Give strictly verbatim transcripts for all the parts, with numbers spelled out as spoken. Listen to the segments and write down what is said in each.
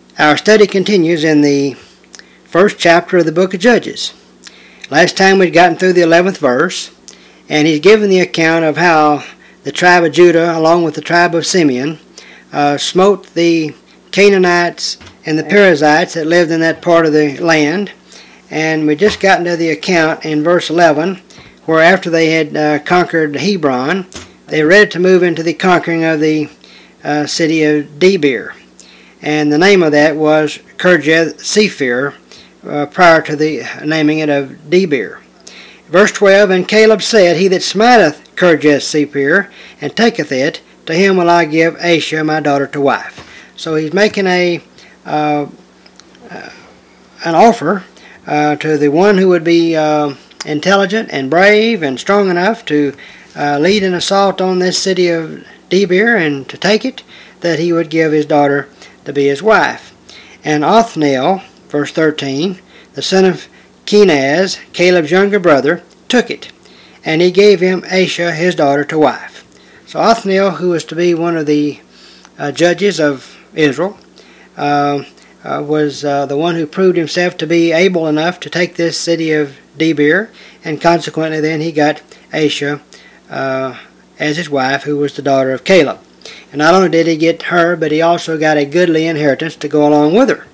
Our study continues in the first chapter of the book of Judges. Last time we'd gotten through the eleventh verse, and he's given the account of how the tribe of Judah, along with the tribe of Simeon, uh, smote the Canaanites and the Perizzites that lived in that part of the land. And we just gotten to the account in verse eleven, where after they had uh, conquered Hebron, they were ready to move into the conquering of the uh, city of Debir. And the name of that was Kirjath Sephir, uh, prior to the naming it of Debir. Verse twelve, And Caleb said, He that smiteth Kirjath Sephir, and taketh it, to him will I give Asha my daughter to wife. So he's making a uh, uh, an offer uh, to the one who would be uh, intelligent and brave and strong enough to uh, lead an assault on this city of Debir and to take it, that he would give his daughter to be his wife. And Othniel, verse thirteen, the son of Kenaz, Caleb's younger brother, took it, and he gave him Asha his daughter to wife. So Othniel, who was to be one of the uh, judges of Israel, uh, uh, was uh, the one who proved himself to be able enough to take this city of Debir, and consequently then he got Asha uh, as his wife, who was the daughter of Caleb. And not only did he get her, but he also got a goodly inheritance to go along with her.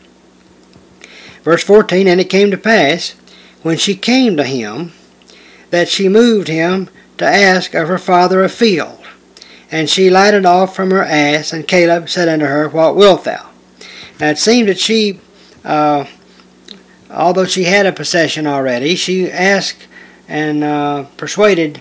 Verse fourteen, And it came to pass, when she came to him, that she moved him to ask of her father a field. And she lighted off from her ass, and Caleb said unto her, What wilt thou? Now it seemed that she, uh, although she had a possession already, she asked and uh, persuaded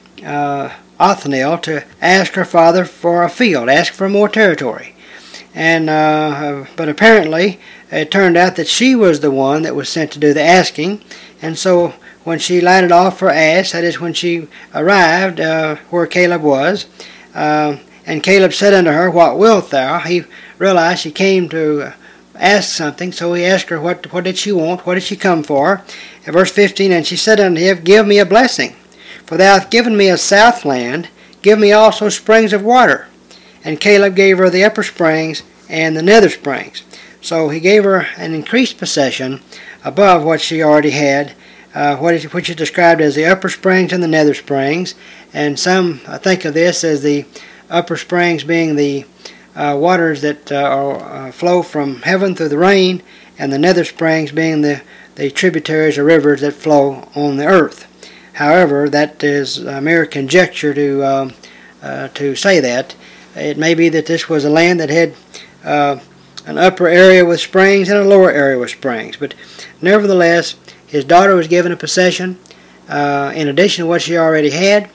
uh, Othniel to ask her father for a field, ask for more territory. And uh, but apparently it turned out that she was the one that was sent to do the asking, and so when she lighted off her ass, that is when she arrived uh, where Caleb was, uh, and Caleb said unto her, What wilt thou? He realized she came to ask something, so he asked her what what did she want, what did she come for. In verse fifteen, And she said unto him, Give me a blessing, for thou hast given me a south land, give me also springs of water. And Caleb gave her the upper springs and the nether springs. So he gave her an increased possession above what she already had, uh, what is, which is described as the upper springs and the nether springs. And some uh, think of this as the upper springs being the uh, waters that uh, are, uh, flow from heaven through the rain, and the nether springs being the, the tributaries or rivers that flow on the earth. However, that is a mere conjecture to uh, uh, to say that. It may be that this was a land that had uh, an upper area with springs and a lower area with springs. But nevertheless, his daughter was given a possession uh, in addition to what she already had.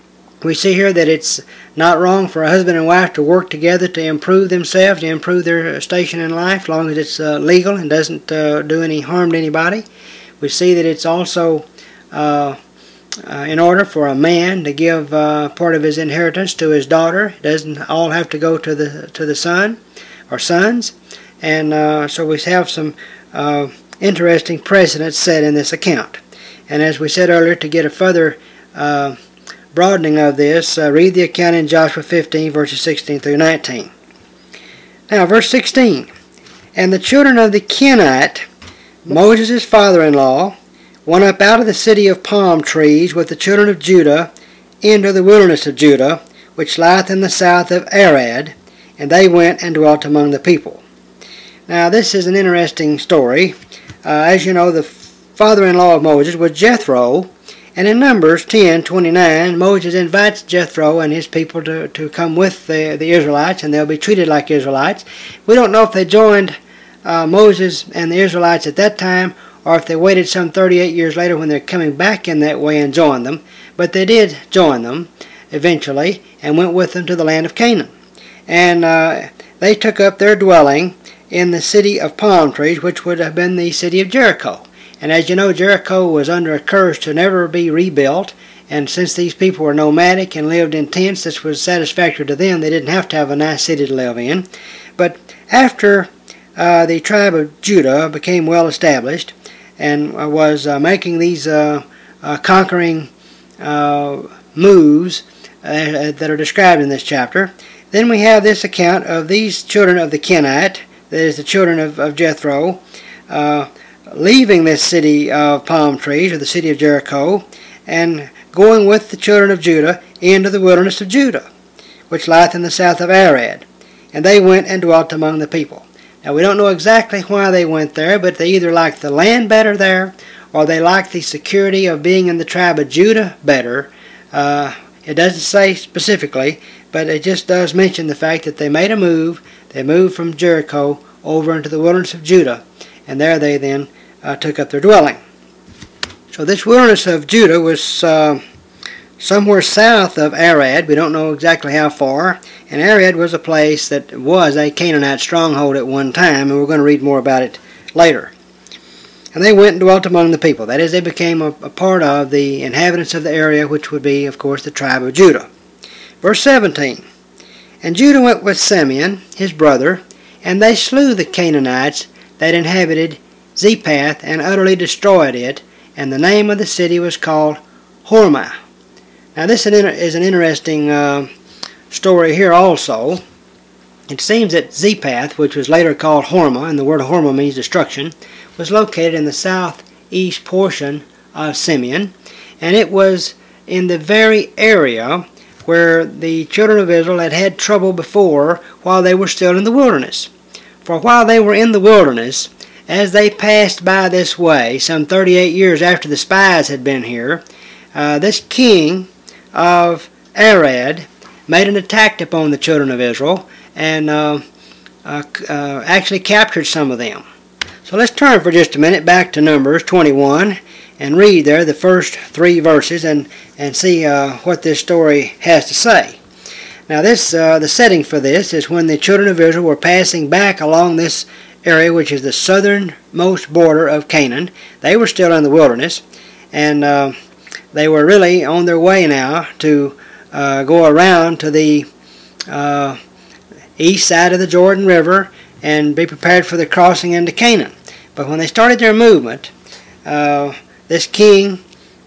We see here that it's not wrong for a husband and wife to work together to improve themselves, to improve their station in life, as long as it's uh, legal and doesn't uh, do any harm to anybody. We see that it's also uh, Uh, in order for a man to give uh, part of his inheritance to his daughter. It doesn't all have to go to the to the son or sons. And uh, so we have some uh, interesting precedents set in this account. And as we said earlier, to get a further uh, broadening of this, uh, read the account in Joshua fifteen, verses sixteen through nineteen. Now, verse sixteen. And the children of the Kenite, Moses' father-in-law, went up out of the city of palm trees with the children of Judah into the wilderness of Judah, which lieth in the south of Arad, and they went and dwelt among the people. Now this is an interesting story. Uh, as you know, the father-in-law of Moses was Jethro, and in Numbers ten twenty-nine, Moses invites Jethro and his people to, to come with the, the Israelites, and they'll be treated like Israelites. We don't know if they joined uh, Moses and the Israelites at that time, or if they waited some thirty-eight years later when they're coming back in that way and joined them. But they did join them eventually and went with them to the land of Canaan. And uh, they took up their dwelling in the city of palm trees, which would have been the city of Jericho. And as you know, Jericho was under a curse to never be rebuilt. And since these people were nomadic and lived in tents, this was satisfactory to them. They didn't have to have a nice city to live in. But after uh, the tribe of Judah became well established, and was uh, making these uh, uh, conquering uh, moves uh, that are described in this chapter, then we have this account of these children of the Kenite that is the children of, of Jethro, uh, leaving this city of palm trees, or the city of Jericho, and going with the children of Judah into the wilderness of Judah, which lieth in the south of Arad. And they went and dwelt among the people. Now we don't know exactly why they went there, but they either liked the land better there, or they liked the security of being in the tribe of Judah better. Uh, it doesn't say specifically, but it just does mention the fact that they made a move. They moved from Jericho over into the wilderness of Judah, and there they then uh, took up their dwelling. So this wilderness of Judah was uh, somewhere south of Arad. We don't know exactly how far. And Arad was a place that was a Canaanite stronghold at one time, and we're going to read more about it later. And they went and dwelt among the people. That is, they became a, a part of the inhabitants of the area, which would be, of course, the tribe of Judah. Verse seventeen. And Judah went with Simeon, his brother, and they slew the Canaanites that inhabited Zephath, and utterly destroyed it, and the name of the city was called Hormah. Now this is an interesting uh, story here also. It seems that Zephath, which was later called Hormah, and the word Hormah means destruction, was located in the southeast portion of Simeon, and it was in the very area where the children of Israel had had trouble before while they were still in the wilderness. For while they were in the wilderness, as they passed by this way, some thirty-eight years after the spies had been here, uh, this king of Arad made an attack upon the children of Israel and uh, uh, uh, actually captured some of them. So let's turn for just a minute back to Numbers twenty-one and read there the first three verses and, and see uh, what this story has to say. Now this uh, the setting for this is when the children of Israel were passing back along this area, which is the southernmost border of Canaan. They were still in the wilderness, and uh, they were really on their way now to uh, go around to the uh, east side of the Jordan River and be prepared for the crossing into Canaan. But when they started their movement, uh, this king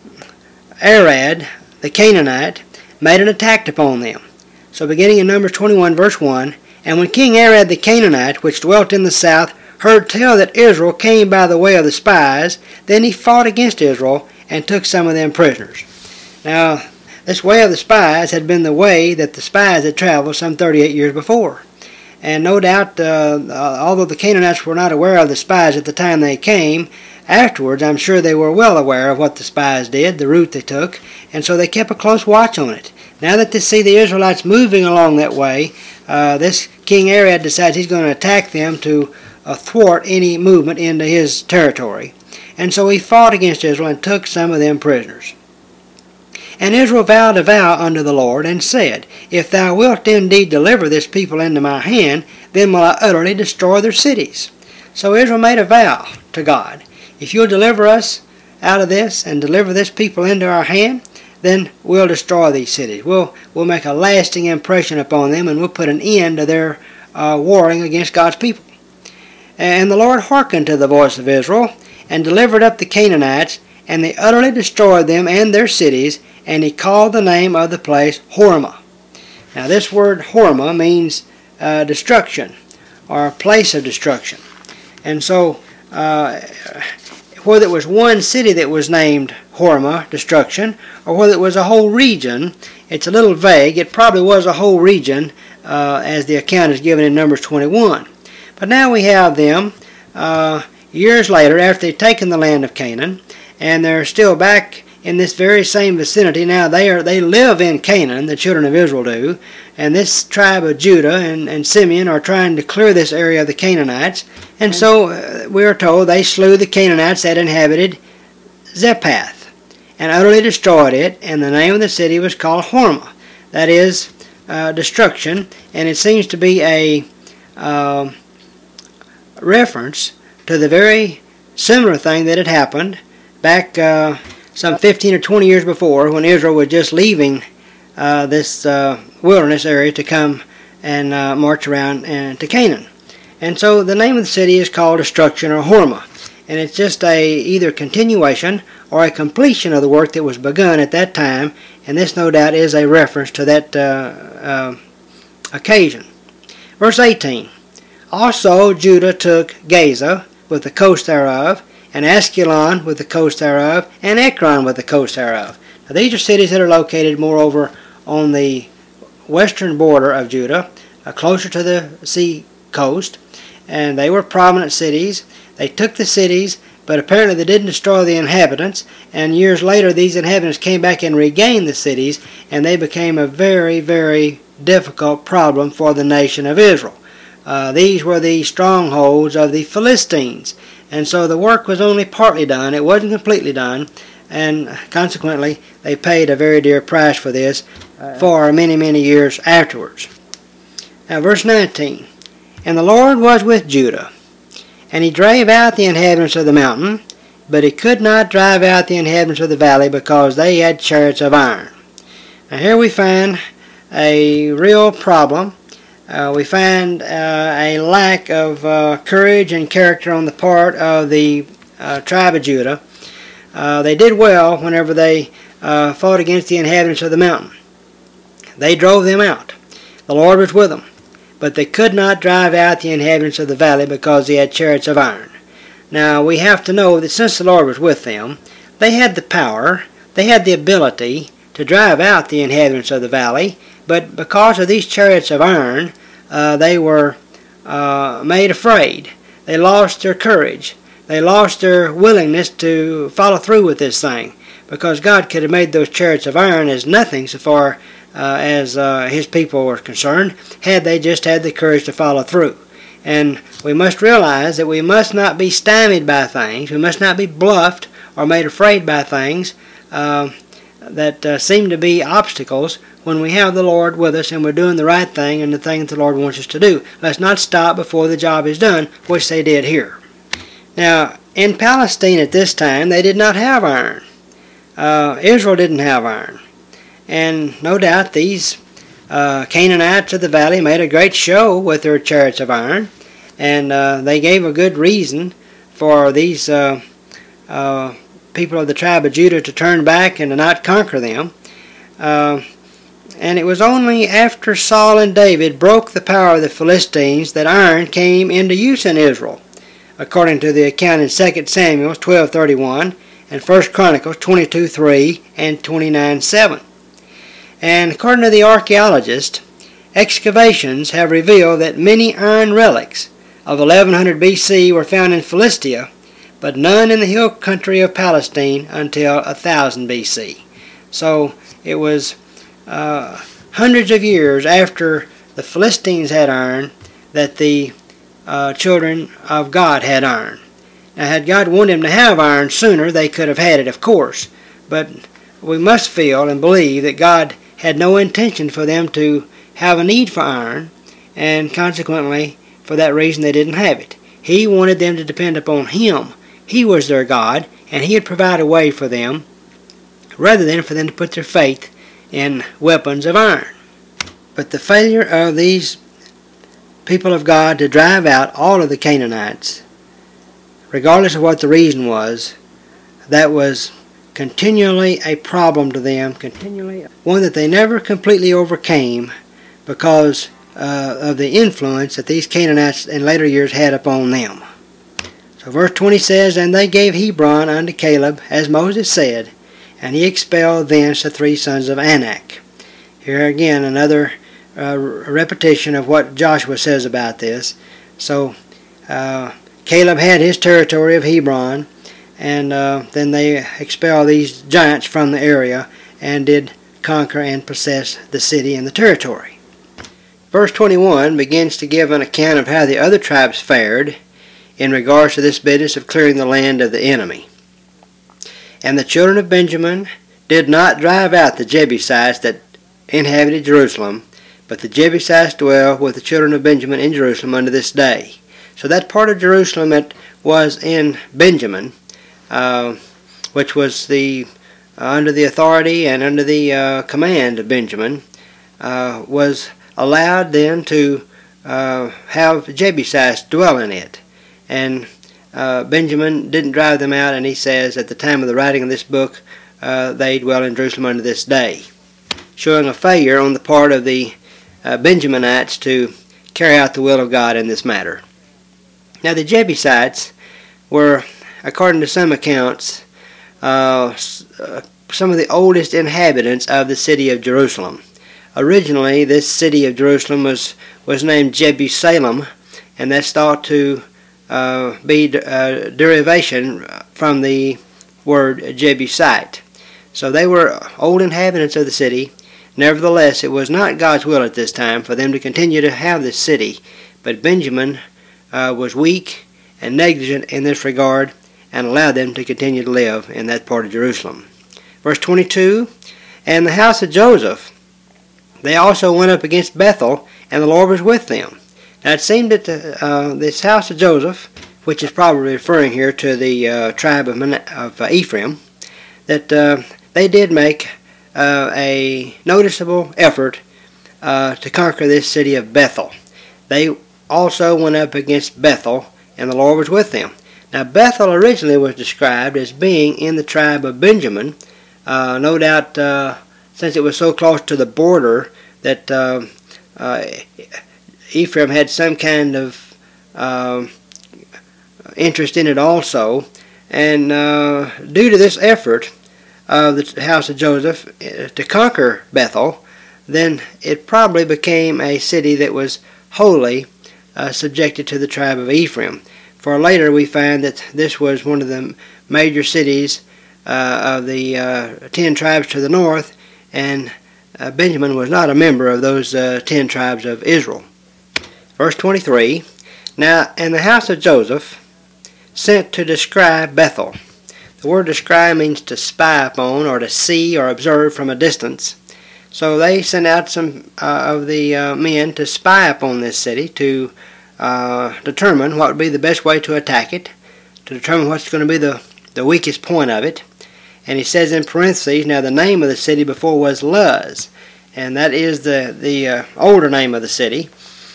Arad, the Canaanite, made an attack upon them. So beginning in Numbers twenty-one, verse one, and when King Arad the Canaanite, which dwelt in the south, heard tell that Israel came by the way of the spies, then he fought against Israel and took some of them prisoners. Now, this way of the spies had been the way that the spies had traveled some thirty-eight years before. And no doubt, uh, although the Canaanites were not aware of the spies at the time they came, afterwards I'm sure they were well aware of what the spies did, the route they took, and so they kept a close watch on it. Now that they see the Israelites moving along that way, uh, this King Arad decides he's going to attack them to uh, thwart any movement into his territory. And so he fought against Israel and took some of them prisoners. And Israel vowed a vow unto the Lord, and said, If thou wilt indeed deliver this people into my hand, then will I utterly destroy their cities. So Israel made a vow to God, If you'll deliver us out of this, and deliver this people into our hand, then we'll destroy these cities. We'll, we'll make a lasting impression upon them, and we'll put an end to their uh, warring against God's people. And the Lord hearkened to the voice of Israel, and delivered up the Canaanites, and they utterly destroyed them and their cities, and he called the name of the place Hormah. Now this word Hormah means uh, destruction, or a place of destruction. And so, uh, whether it was one city that was named Hormah, destruction, or whether it was a whole region, it's a little vague. It probably was a whole region, uh, as the account is given in Numbers twenty-one. But now we have them uh, years later, after they've taken the land of Canaan, and they're still back in this very same vicinity. Now they are they live in Canaan, the children of Israel do, and this tribe of Judah and, and Simeon are trying to clear this area of the Canaanites. And so uh, we are told they slew the Canaanites that inhabited Zephath, and utterly destroyed it, and the name of the city was called Hormah. That is uh, destruction, and it seems to be a uh, reference to the very similar thing that had happened back uh, some fifteen or twenty years before, when Israel was just leaving uh, this uh, wilderness area to come and uh, march around uh, to Canaan. And so the name of the city is called Destruction, or Hormah. And it's just a either continuation or a completion of the work that was begun at that time. And this, no doubt, is a reference to that uh, uh, occasion. Verse eighteen. Also Judah took Gaza with the coast thereof, and Askelon with the coast thereof, and Ekron with the coast thereof. Now these are cities that are located moreover on the western border of Judah, uh, closer to the sea coast, and they were prominent cities. They took the cities, but apparently they didn't destroy the inhabitants, and years later these inhabitants came back and regained the cities, and they became a very, very difficult problem for the nation of Israel. Uh, these were the strongholds of the Philistines, and so the work was only partly done. It wasn't completely done, and consequently they paid a very dear price for this for many, many years afterwards. Now verse nineteen, And the Lord was with Judah, and he drave out the inhabitants of the mountain, but he could not drive out the inhabitants of the valley, because they had chariots of iron. Now here we find a real problem. Uh, we find uh, a lack of uh, courage and character on the part of the uh, tribe of Judah. Uh, they did well whenever they uh, fought against the inhabitants of the mountain. They drove them out. The Lord was with them. But they could not drive out the inhabitants of the valley, because they had chariots of iron. Now we have to know that since the Lord was with them, they had the power, they had the ability to drive out the inhabitants of the valley, but because of these chariots of iron, uh, they were uh, made afraid. They lost their courage. They lost their willingness to follow through with this thing, because God could have made those chariots of iron as nothing so far uh, as uh, his people were concerned, had they just had the courage to follow through. And we must realize that we must not be stymied by things. We must not be bluffed or made afraid by things uh, that uh, seem to be obstacles when we have the Lord with us and we're doing the right thing and the thing that the Lord wants us to do. Let's not stop before the job is done, which they did here. Now, in Palestine at this time, they did not have iron. Uh, Israel didn't have iron. And no doubt these uh, Canaanites of the valley made a great show with their chariots of iron, and uh, they gave a good reason for these uh, uh, people of the tribe of Judah to turn back and to not conquer them. Uh, and it was only after Saul and David broke the power of the Philistines that iron came into use in Israel, according to the account in Second Samuel twelve thirty-one and First Chronicles twenty-two three and twenty-nine seven. And according to the archaeologists, excavations have revealed that many iron relics of eleven hundred B C were found in Philistia, but none in the hill country of Palestine until one thousand B C. So it was uh, hundreds of years after the Philistines had iron that the uh, children of God had iron. Now, had God wanted them to have iron sooner, they could have had it, of course. But we must feel and believe that God had no intention for them to have a need for iron, and consequently, for that reason, they didn't have it. He wanted them to depend upon Him. He was their God, and He would provide a way for them, rather than for them to put their faith in weapons of iron. But the failure of these people of God to drive out all of the Canaanites, regardless of what the reason was, that was continually a problem to them, continually one that they never completely overcame because uh, of the influence that these Canaanites in later years had upon them. So verse twenty says, And they gave Hebron unto Caleb, as Moses said, and he expelled thence the three sons of Anak. Here again another uh, repetition of what Joshua says about this. So uh, Caleb had his territory of Hebron, and uh, then they expelled these giants from the area and did conquer and possess the city and the territory. Verse twenty-one begins to give an account of how the other tribes fared in regards to this business of clearing the land of the enemy. And the children of Benjamin did not drive out the Jebusites that inhabited Jerusalem, but the Jebusites dwell with the children of Benjamin in Jerusalem unto this day. So that part of Jerusalem that was in Benjamin, Uh, which was the uh, under the authority and under the uh, command of Benjamin, uh, was allowed then to uh, have Jebusites dwell in it. And uh, Benjamin didn't drive them out, and he says at the time of the writing of this book, uh, they dwell in Jerusalem unto this day, showing a failure on the part of the uh, Benjaminites to carry out the will of God in this matter. Now the Jebusites were, according to some accounts, uh, some of the oldest inhabitants of the city of Jerusalem. Originally, this city of Jerusalem was, was named Jebusalem, and that's thought to uh, be a derivation from the word Jebusite. So they were old inhabitants of the city. Nevertheless, it was not God's will at this time for them to continue to have this city, but Benjamin uh, was weak and negligent in this regard and allowed them to continue to live in that part of Jerusalem. Verse twenty-two, and the house of Joseph, they also went up against Bethel, and the Lord was with them. Now it seemed that the, uh, this house of Joseph, which is probably referring here to the uh, tribe of, Man- of uh, Ephraim, that uh, they did make uh, a noticeable effort uh, to conquer this city of Bethel. They also went up against Bethel, and the Lord was with them. Now Bethel originally was described as being in the tribe of Benjamin, uh, no doubt uh, since it was so close to the border that uh, uh, Ephraim had some kind of uh, interest in it also. And uh, due to this effort of the house of Joseph to conquer Bethel, then it probably became a city that was wholly uh, subjected to the tribe of Ephraim. For later we find that this was one of the major cities uh, of the uh, ten tribes to the north, and uh, Benjamin was not a member of those uh, ten tribes of Israel. Verse twenty-three, now, and the house of Joseph sent to descry Bethel. The word descry means to spy upon, or to see or observe from a distance. So they sent out some uh, of the uh, men to spy upon this city, to uh, determine what would be the best way to attack it, to determine what's going to be the, the weakest point of it. And he says in parentheses, now the name of the city before was Luz, and that is the, the uh, older name of the city.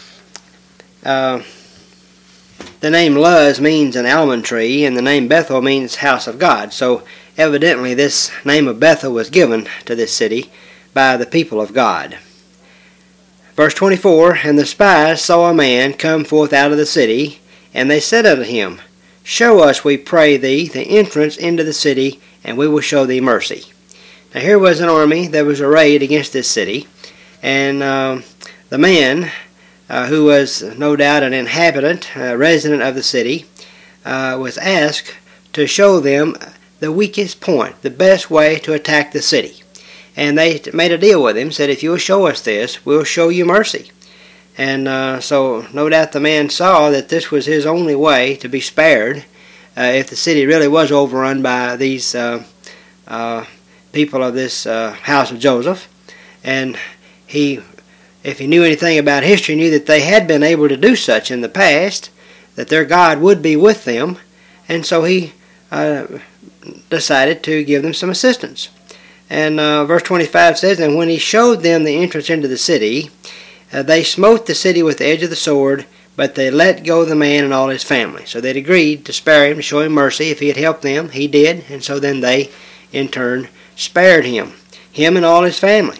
Uh, the name Luz means an almond tree, and the name Bethel means house of God. So evidently this name of Bethel was given to this city by the people of God. Verse twenty-four, and the spies saw a man come forth out of the city, and they said unto him, show us, we pray thee, the entrance into the city, and we will show thee mercy. Now here was an army that was arrayed against this city, and uh, the man, uh, who was no doubt an inhabitant, a resident of the city, uh, was asked to show them the weakest point, the best way to attack the city. And they made a deal with him, said, if you will show us this, we'll show you mercy. And uh, so no doubt the man saw that this was his only way to be spared uh, if the city really was overrun by these uh, uh, people of this uh, house of Joseph. And he, if he knew anything about history, knew that they had been able to do such in the past, that their God would be with them, and so he uh, decided to give them some assistance. And uh, verse twenty-five says, and when he showed them the entrance into the city, uh, they smote the city with the edge of the sword, but they let go the man and all his family. So they'd agreed to spare him, to show him mercy. If he had helped them, he did, and so then they, in turn, spared him, him and all his family.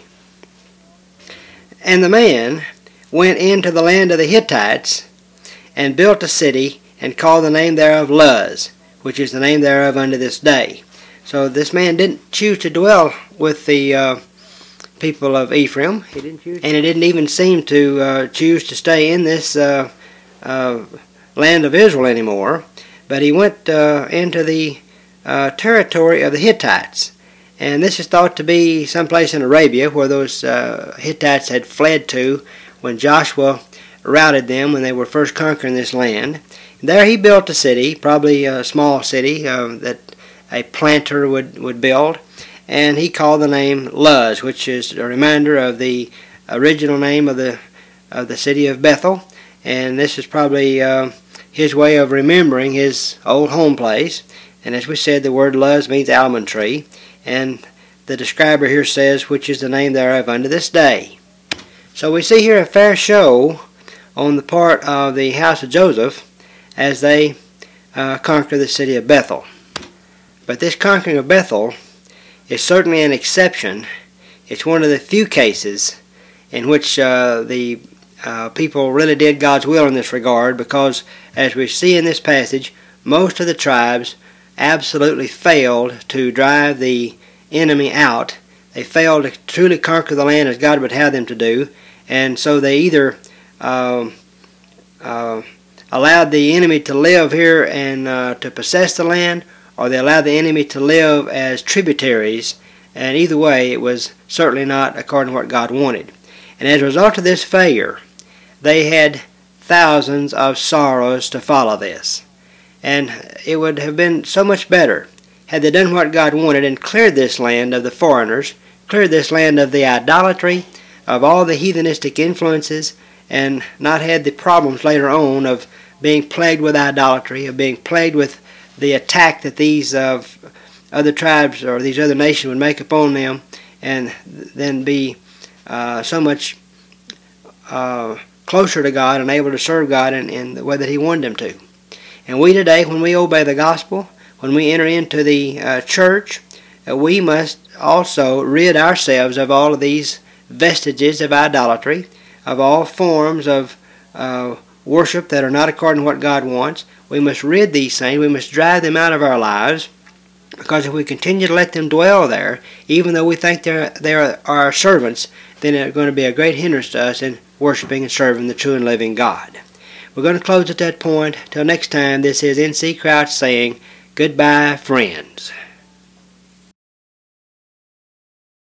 And the man went into the land of the Hittites, and built a city, and called the name thereof Luz, which is the name thereof unto this day. So this man didn't choose to dwell with the uh, people of Ephraim, he didn't choose, and he didn't even seem to uh, choose to stay in this uh, uh, land of Israel anymore, but he went uh, into the uh, territory of the Hittites. And this is thought to be someplace in Arabia where those uh, Hittites had fled to when Joshua routed them when they were first conquering this land. And there he built a city, probably a small city uh, that a planter would, would build, and he called the name Luz, which is a reminder of the original name of the of the city of Bethel. And this is probably uh, his way of remembering his old home place. And as we said, the word Luz means almond tree, and the describer here says, which is the name thereof unto this day. So we see here a fair show on the part of the house of Joseph as they uh, conquer the city of Bethel. But this conquering of Bethel is certainly an exception. It's one of the few cases in which uh, the uh, people really did God's will in this regard, because as we see in this passage, most of the tribes absolutely failed to drive the enemy out. They failed to truly conquer the land as God would have them to do, and so they either uh, uh, allowed the enemy to live here and uh, to possess the land, or they allowed the enemy to live as tributaries, and either way it was certainly not according to what God wanted. And as a result of this failure, they had thousands of sorrows to follow this. And it would have been so much better had they done what God wanted and cleared this land of the foreigners, cleared this land of the idolatry, of all the heathenistic influences, and not had the problems later on of being plagued with idolatry, of being plagued with the attack that these uh, other tribes or these other nations would make upon them, and then be uh, so much uh, closer to God and able to serve God in, in the way that He wanted them to. And we today, when we obey the gospel, when we enter into the uh, church, uh, we must also rid ourselves of all of these vestiges of idolatry, of all forms of uh, worship that are not according to what God wants. We must rid these things. We must drive them out of our lives, because if we continue to let them dwell there, even though we think they're, they're our servants, then they're going to be a great hindrance to us in worshiping and serving the true and living God. We're going to close at that point. Till next time, this is N C Crouch saying goodbye, friends.